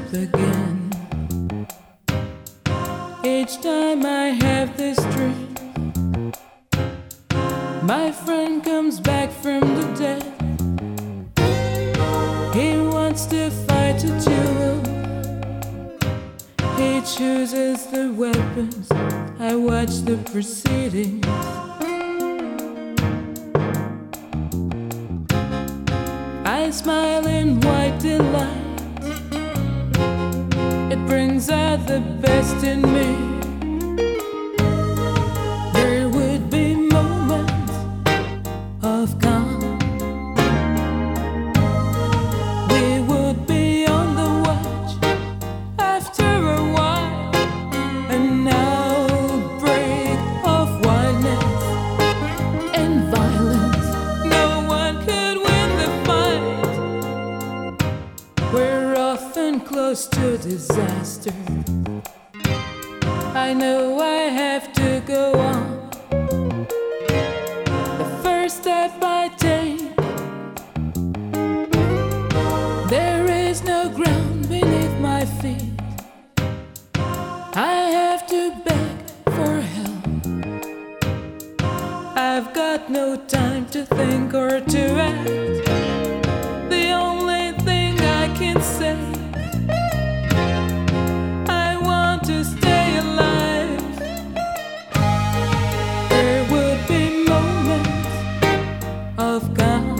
again. Each time I have this dream, my friend comes back from the dead. He wants to fight a duel. He chooses the weapons. I watch the proceedings. I smile in white delight. It brings out the best in me. There would be moments of calm. We would be on the watch after a while. An outbreak of wildness and violence. No one could win the fight. We're often close to disaster. I know I have to go on. The first step I take, there is no ground beneath my feet. I have to beg for help. I've got no time to think or to act. The only thing I can say, I want to stay alive. There would be moments of calm.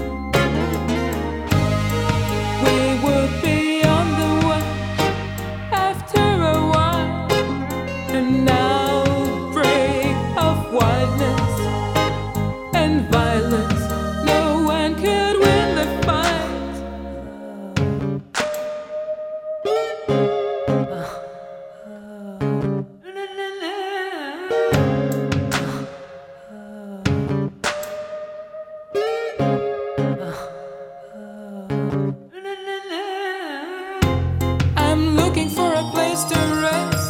We would be on the watch after a while. An outbreak of wildness and violence. No one could win the fight. I'm looking for a place to rest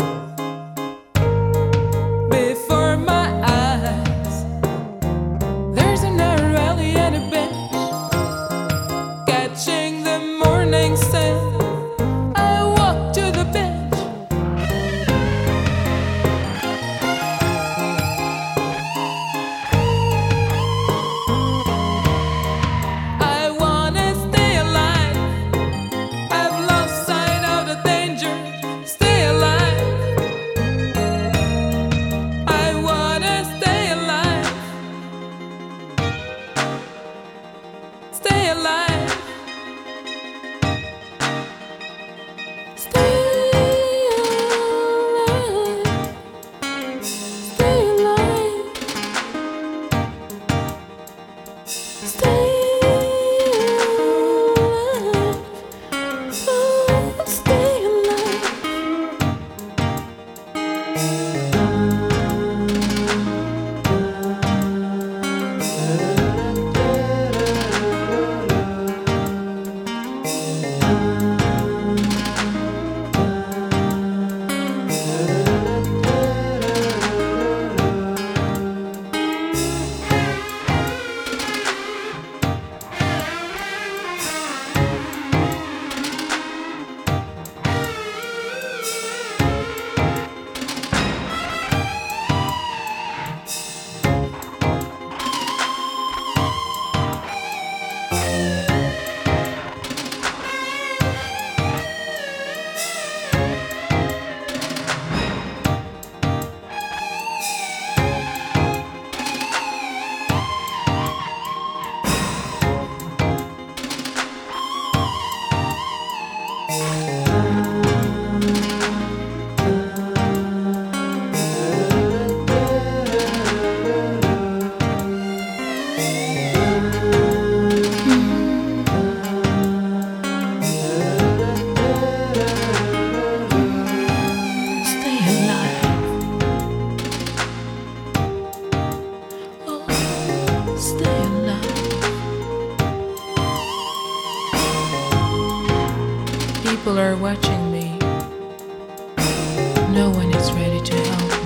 before my eyes. There's a narrow alley and a bench, catching the morning sun. I walk to the bench. I wanna stay alive. I've lost sight of the danger. Stay alive. I wanna stay alive. Stay alive. Stay alive. Stay alive. Stay alive. Oh, stay alive. Stay alive. Oh, stay alive. People are watching me. No one is ready to help.